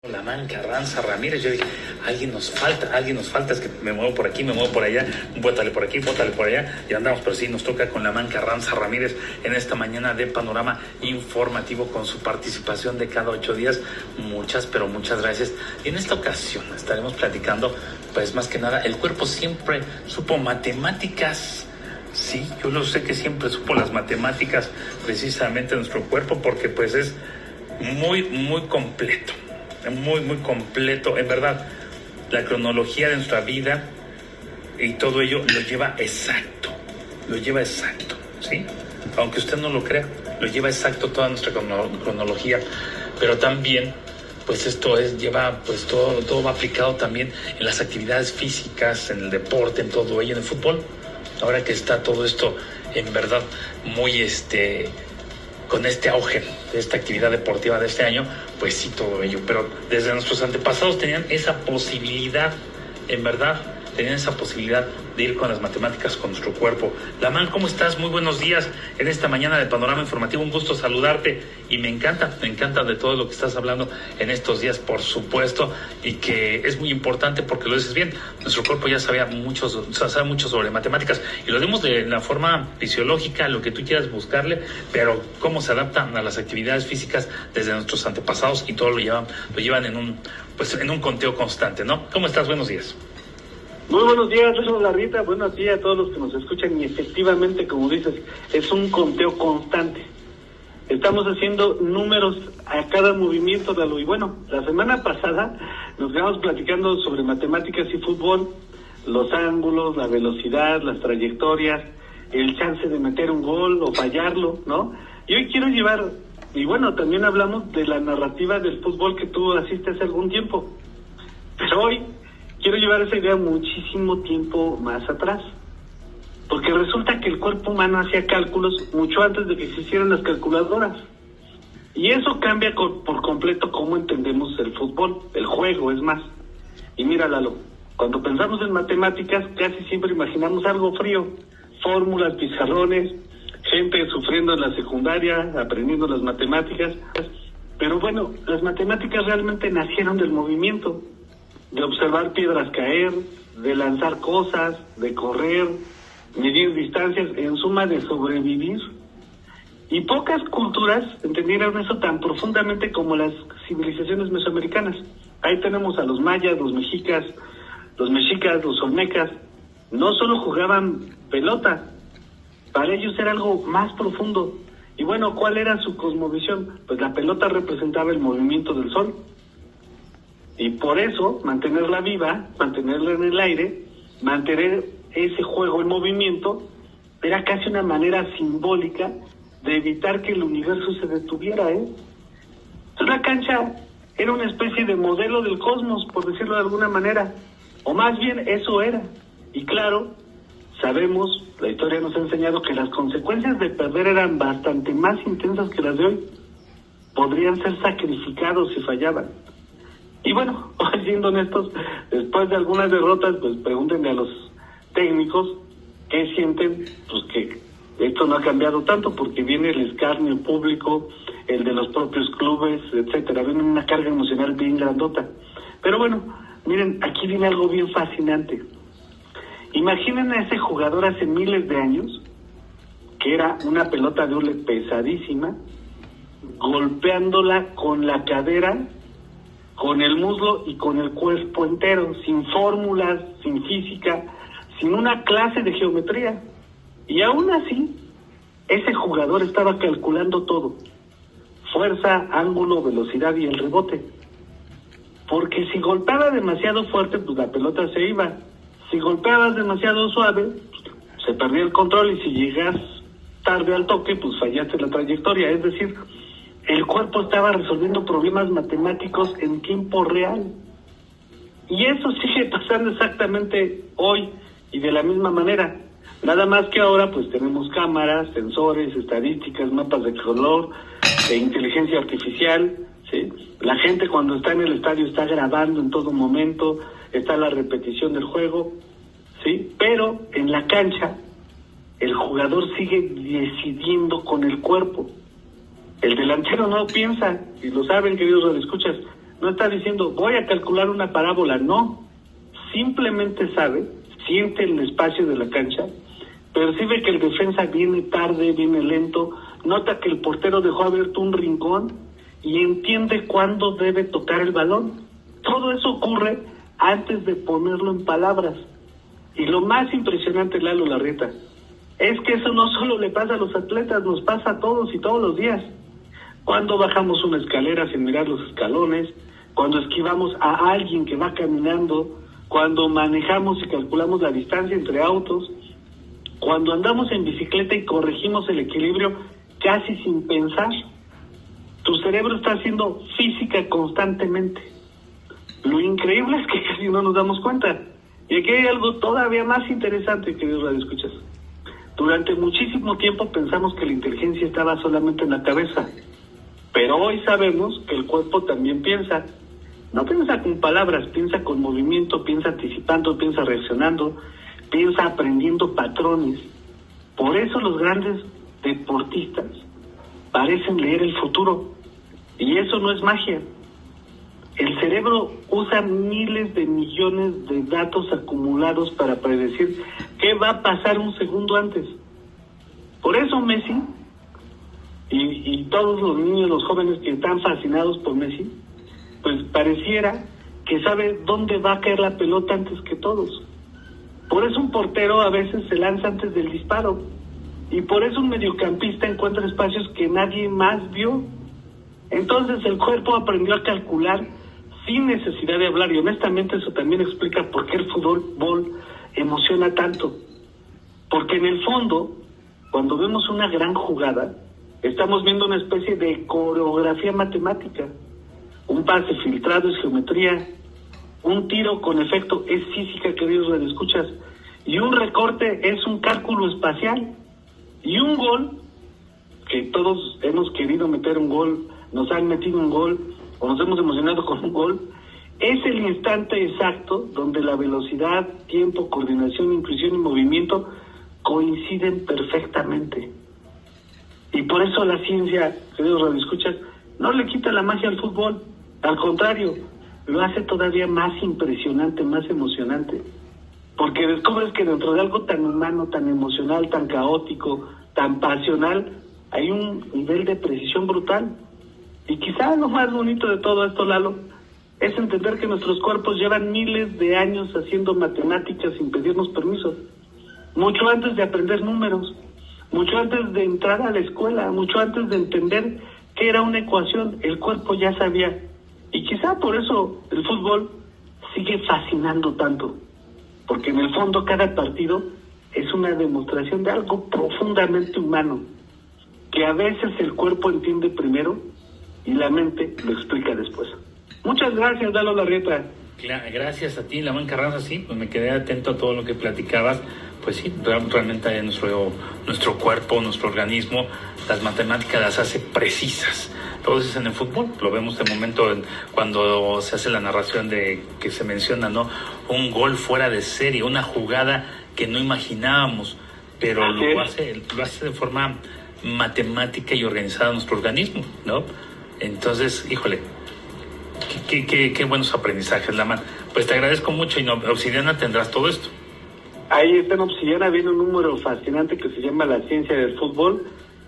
La man Carranza Ramírez. Yo dije, alguien nos falta, es que me muevo por aquí, me muevo por allá, bótale por aquí, bótale por allá, y andamos, pero sí, nos toca con la man Carranza Ramírez en esta mañana de Panorama Informativo con su participación de cada 8 días. Muchas, pero muchas gracias. Y en esta ocasión estaremos platicando, pues más que nada, el cuerpo siempre supo matemáticas. Sí, yo lo sé que siempre supo las matemáticas, precisamente nuestro cuerpo, porque pues es muy, muy completo. Muy completo, en verdad. La cronología de nuestra vida y todo ello lo lleva exacto, ¿sí? Aunque usted no lo crea, lo lleva exacto toda nuestra cronología, pero también, pues esto lleva, pues todo va aplicado también en las actividades físicas, en el deporte, en todo ello, en el fútbol. Ahora que está todo esto, en verdad, muy con este auge de esta actividad deportiva de este año, pues sí, todo ello. Pero desde nuestros antepasados tenían esa posibilidad, en verdad, tenían esa posibilidad de ir con las matemáticas, con nuestro cuerpo. Lamán, ¿cómo estás? Muy buenos días en esta mañana de Panorama Informativo. Un gusto saludarte y me encanta de todo lo que estás hablando en estos días, por supuesto, y que es muy importante porque lo dices bien. Nuestro cuerpo ya sabe mucho sobre matemáticas y lo vemos de la forma fisiológica, lo que tú quieras buscarle, pero cómo se adaptan a las actividades físicas desde nuestros antepasados y todo lo llevan en un conteo constante, ¿no? ¿Cómo estás? Buenos días. Muy buenos días, Jesús Larrita. Buenos días a todos los que nos escuchan. Y efectivamente, como dices, es un conteo constante. Estamos haciendo números a cada movimiento, Lalo. Y bueno, la semana pasada nos quedamos platicando sobre matemáticas y fútbol, los ángulos, la velocidad, las trayectorias, el chance de meter un gol o fallarlo, ¿no? Y hoy quiero y bueno, también hablamos de la narrativa del fútbol que tú asistes hace algún tiempo. Pero hoy quiero llevar esa idea muchísimo tiempo más atrás, porque resulta que el cuerpo humano hacía cálculos mucho antes de que se hicieran las calculadoras, y eso cambia por completo cómo entendemos el fútbol, el juego, es más. Y mira, Lalo, cuando pensamos en matemáticas casi siempre imaginamos algo frío, fórmulas, pizarrones, gente sufriendo en la secundaria, aprendiendo las matemáticas, pero bueno, las matemáticas realmente nacieron del movimiento, de observar piedras caer, de lanzar cosas, de correr, medir distancias, en suma de sobrevivir. Y pocas culturas entendieron eso tan profundamente como las civilizaciones mesoamericanas. Ahí tenemos a los mayas, los mexicas, los olmecas. No solo jugaban pelota, para ellos era algo más profundo. Y bueno, ¿cuál era su cosmovisión? Pues la pelota representaba el movimiento del sol. Y por eso, mantenerla viva, mantenerla en el aire, mantener ese juego en movimiento, era casi una manera simbólica de evitar que el universo se detuviera, ¿eh? Entonces la cancha era una especie de modelo del cosmos, por decirlo de alguna manera, o más bien eso era. Y claro, sabemos, la historia nos ha enseñado que las consecuencias de perder eran bastante más intensas que las de hoy. Podrían ser sacrificados si fallaban. Y bueno, siendo honestos, después de algunas derrotas, pues pregúntenle a los técnicos qué sienten, pues que esto no ha cambiado tanto, porque viene el escarnio público, el de los propios clubes, etcétera, viene una carga emocional bien grandota. Pero bueno, miren, aquí viene algo bien fascinante. Imaginen a ese jugador hace miles de años, que era una pelota de hule pesadísima, golpeándola con la cadera, con el muslo y con el cuerpo entero, sin fórmulas, sin física, sin una clase de geometría. Y aún así, ese jugador estaba calculando todo: fuerza, ángulo, velocidad y el rebote. Porque si golpeaba demasiado fuerte, pues la pelota se iba. Si golpeabas demasiado suave, pues, se perdía el control, y si llegas tarde al toque, pues fallaste la trayectoria. Es decir, el cuerpo estaba resolviendo problemas matemáticos en tiempo real. Y eso sigue pasando exactamente hoy y de la misma manera. Nada más que ahora pues tenemos cámaras, sensores, estadísticas, mapas de color, de inteligencia artificial, ¿sí? La gente cuando está en el estadio está grabando en todo momento, está la repetición del juego, ¿sí? Pero en la cancha el jugador sigue decidiendo con el cuerpo. El delantero no piensa, y lo saben, queridos radioescuchas, no está diciendo voy a calcular una parábola, no. Simplemente sabe, siente el espacio de la cancha, percibe que el defensa viene tarde, viene lento, nota que el portero dejó abierto un rincón y entiende cuándo debe tocar el balón. Todo eso ocurre antes de ponerlo en palabras. Y lo más impresionante, Lalo Larrieta, es que eso no solo le pasa a los atletas, nos pasa a todos y todos los días. Cuando bajamos una escalera sin mirar los escalones, cuando esquivamos a alguien que va caminando, cuando manejamos y calculamos la distancia entre autos, cuando andamos en bicicleta y corregimos el equilibrio casi sin pensar. Tu cerebro está haciendo física constantemente. Lo increíble es que casi no nos damos cuenta. Y aquí hay algo todavía más interesante, queridos radioescuchas. Durante muchísimo tiempo pensamos que la inteligencia estaba solamente en la cabeza, pero hoy sabemos que el cuerpo también piensa. No piensa con palabras, piensa con movimiento, piensa anticipando, piensa reaccionando, piensa aprendiendo patrones. Por eso los grandes deportistas parecen leer el futuro, y eso no es magia. El cerebro usa miles de millones de datos acumulados para predecir qué va a pasar un segundo antes. Por eso Messi y todos los niños, los jóvenes que están fascinados por Messi, pues pareciera que sabe dónde va a caer la pelota antes que todos. Por eso un portero a veces se lanza antes del disparo, y por eso un mediocampista encuentra espacios que nadie más vio. Entonces el cuerpo aprendió a calcular sin necesidad de hablar, y honestamente eso también explica por qué el fútbol emociona tanto. Porque en el fondo, cuando vemos una gran jugada, estamos viendo una especie de coreografía matemática. Un pase filtrado es geometría, un tiro con efecto es física, queridos radioescuchas, y un recorte es un cálculo espacial. Y un gol, que todos hemos querido meter un gol, nos han metido un gol, o nos hemos emocionado con un gol, es el instante exacto donde la velocidad, tiempo, coordinación, intuición y movimiento coinciden perfectamente. Y por eso la ciencia, queridos radioescuchas, no le quita la magia al fútbol, al contrario, lo hace todavía más impresionante, más emocionante, porque descubres que dentro de algo tan humano, tan emocional, tan caótico, tan pasional, hay un nivel de precisión brutal. Y quizá lo más bonito de todo esto, Lalo, es entender que nuestros cuerpos llevan miles de años haciendo matemáticas sin pedirnos permiso. Mucho antes de aprender números, mucho antes de entrar a la escuela, mucho antes de entender qué era una ecuación, el cuerpo ya sabía. Y quizá por eso el fútbol sigue fascinando tanto, porque en el fondo cada partido es una demostración de algo profundamente humano, que a veces el cuerpo entiende primero y la mente lo explica después. Muchas gracias, Lalo Larrieta. Gracias a ti, Lamán Carranza. Sí, pues me quedé atento a todo lo que platicabas. Pues sí, realmente nuestro cuerpo, nuestro organismo, las matemáticas las hace precisas. Todo eso es en el fútbol, lo vemos de momento cuando se hace la narración de que se menciona, ¿no? Un gol fuera de serie, una jugada que no imaginábamos, pero lo hace de forma matemática y organizada nuestro organismo, ¿no? Entonces, híjole, qué buenos aprendizajes, Lamán. Pues te agradezco mucho, y Obsidiana tendrás todo esto. Ahí está en Obsidiana, viene un número fascinante que se llama La Ciencia del Fútbol.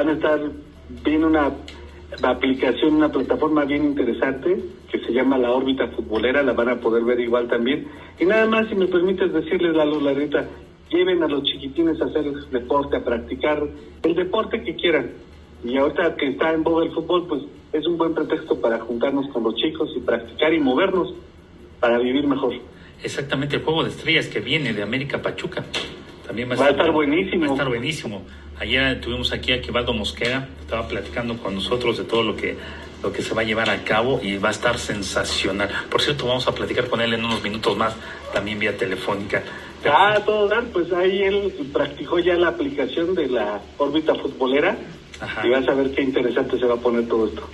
Viene una aplicación, una plataforma bien interesante que se llama La Órbita Futbolera, la van a poder ver igual también. Y nada más, si me permites decirles, Lalo Larrieta, lleven a los chiquitines a hacer deporte, a practicar el deporte que quieran. Y ahorita que está en boga el fútbol, pues es un buen pretexto para juntarnos con los chicos y practicar y movernos para vivir mejor. Exactamente, el Juego de Estrellas que viene de América Pachuca también va a estar buenísimo. Va a estar buenísimo. Ayer tuvimos aquí a Quivaldo Mosquera, estaba platicando con nosotros de todo lo que se va a llevar a cabo, y va a estar sensacional. Por cierto, vamos a platicar con él en unos minutos más, también vía telefónica. Todo dar, pues ahí él practicó ya la aplicación de la órbita futbolera. Ajá. Y vas a ver qué interesante se va a poner todo esto.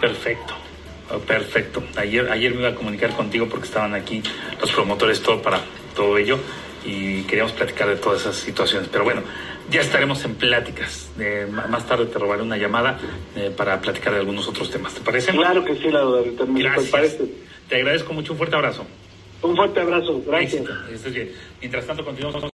Perfecto. Ayer me iba a comunicar contigo porque estaban aquí los promotores, todo para todo ello, y queríamos platicar de todas esas situaciones. Pero bueno, ya estaremos en pláticas. Más tarde te robaré una llamada para platicar de algunos otros temas. ¿Te parece? Claro que sí, la verdad. Gracias. Te agradezco mucho, un fuerte abrazo. Un fuerte abrazo, gracias. Éxito, estés bien. Mientras tanto, continuamos.